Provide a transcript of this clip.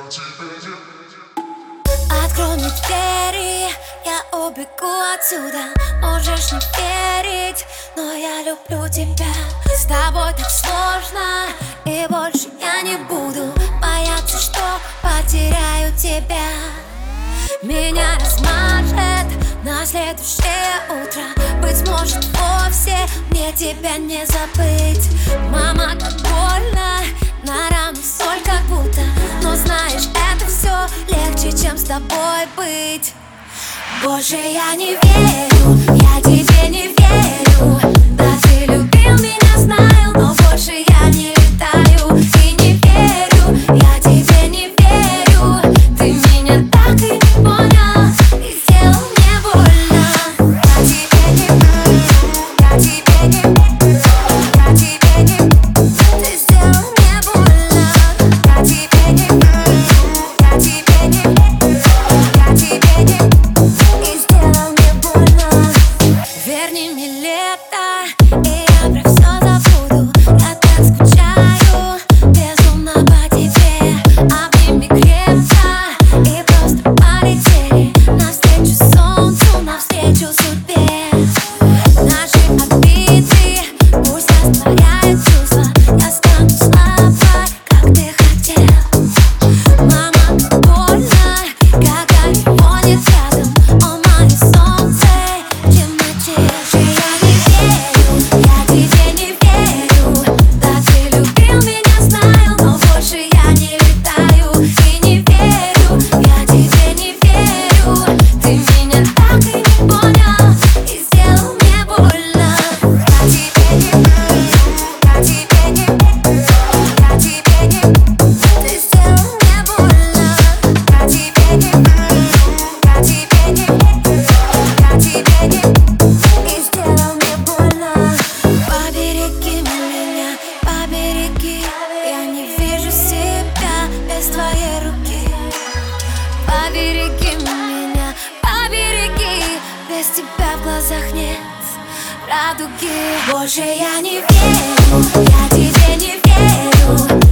Открой мне двери, я убегу отсюда. Можешь не верить, но я люблю тебя. С тобой так сложно, и больше я не буду бояться, что потеряю тебя. Меня размажет на следующее утро. Быть может, вовсе мне тебя не забыть. Мама, как больно, на рану соль как будто. Но знаешь, это все легче, чем с тобой быть. Боже, я не верю, я тебе не верю. Да, ты любил меня, знаю, но больше я не летаю. И не верю, я тебе не верю. Ты меня так и не понял, и сделал мне больно. Я тебе не верю, я тебе не верю. Я тебе не верю, ты сделал мне больно. Я тебе не верю, я тебе не верю. Я тебе не верю. Верни мне лето, и я про все забуду. Я так скучаю, безумно по тебе. Обними крепко и просто полетели навстречу солнцу, навстречу судьбе. Наши обиды пусть растворяют чувства. Я стану слабой, как ты хотел. Мама, больно, когда его нет рядом. Он мое солнце в темноте. Побереги меня, побереги. Без тебя в глазах нет радуги. Боже, я не верю, я тебе не верю.